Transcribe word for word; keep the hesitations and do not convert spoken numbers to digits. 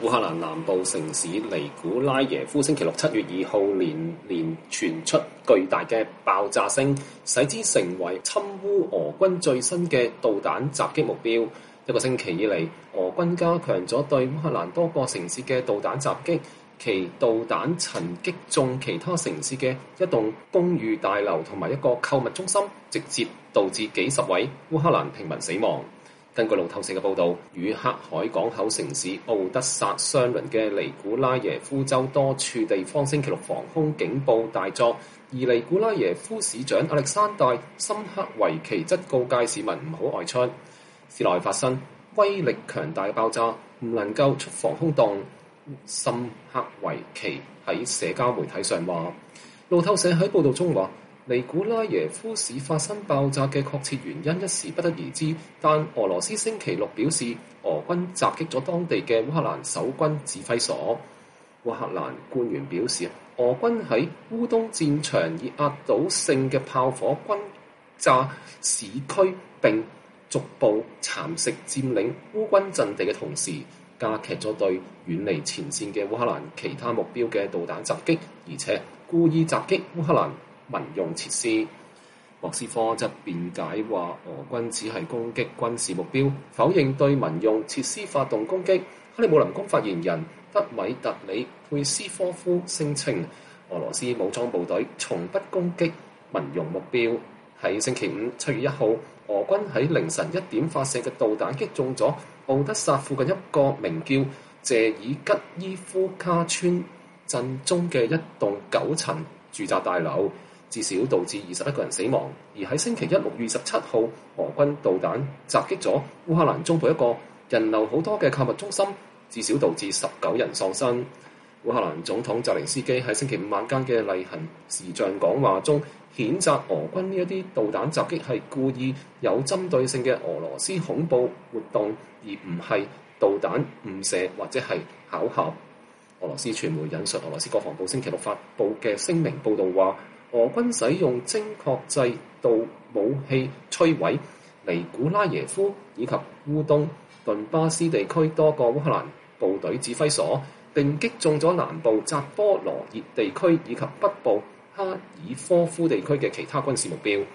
烏克蘭南部城市尼古拉耶夫星期六七月二號連連傳出巨大嘅爆炸聲，使之成為侵烏俄軍最新嘅導彈襲擊目標。一個星期以嚟，俄軍加強咗對烏克蘭多個城市嘅導彈襲擊，其導彈曾擊中其他城市嘅一棟公寓大樓同埋一個購物中心，直接導致幾十位烏克蘭平民死亡。根據路透社嘅報導，與黑海港口城市奧德薩相鄰嘅尼古拉耶夫州多處地方星期六防空警報大作，而尼古拉耶夫市長亞歷山大·森克維奇則告誡市民唔好外出。市內發生威力強大嘅爆炸，唔能夠出防空洞。森克維奇喺社交媒體上話，路透社喺報導中話，尼古拉耶夫市發生爆炸嘅確切原因一時不得而知，但俄羅斯星期六表示，俄軍襲擊咗當地嘅烏克蘭守軍指揮所。烏克蘭官員表示，俄軍喺烏東戰場以壓倒性嘅炮火轟炸市區，並逐步蠶食佔領烏軍陣地嘅同時，加劇咗對遠離前線嘅烏克蘭其他目標嘅導彈襲擊，而且故意襲擊烏克蘭民用設施。莫斯科則辯解話，俄軍只係攻擊軍事目標，否認對民用設施發動攻擊。克里姆林宮發言人德米特里佩斯科夫聲稱，俄羅斯武裝部隊從不攻擊民用目標。喺星期五七月一號，俄軍喺凌晨一點發射嘅導彈擊中咗奧德薩附近一個名叫謝爾吉伊夫卡村鎮中嘅一棟九層住宅大樓，至少導致二十一個人死亡。而喺星期一六月二十七號，俄軍導彈襲擊咗烏克蘭中部一個人流好多嘅購物中心，至少導致十九人喪生。烏克蘭總統澤連斯基喺星期五晚間嘅例行視像講話中，譴責俄軍呢一啲導彈襲擊係故意有針對性嘅俄羅斯恐怖活動，而唔係導彈誤射或者係巧合。俄羅斯傳媒引述俄羅斯國防部星期六發布嘅聲明報導話，俄軍使用精確制導武器摧毀尼古拉耶夫以及烏東頓巴斯地區多個烏克蘭部隊指揮所，並擊中咗南部扎波羅熱地區以及北部哈爾科夫地區嘅其他軍事目標。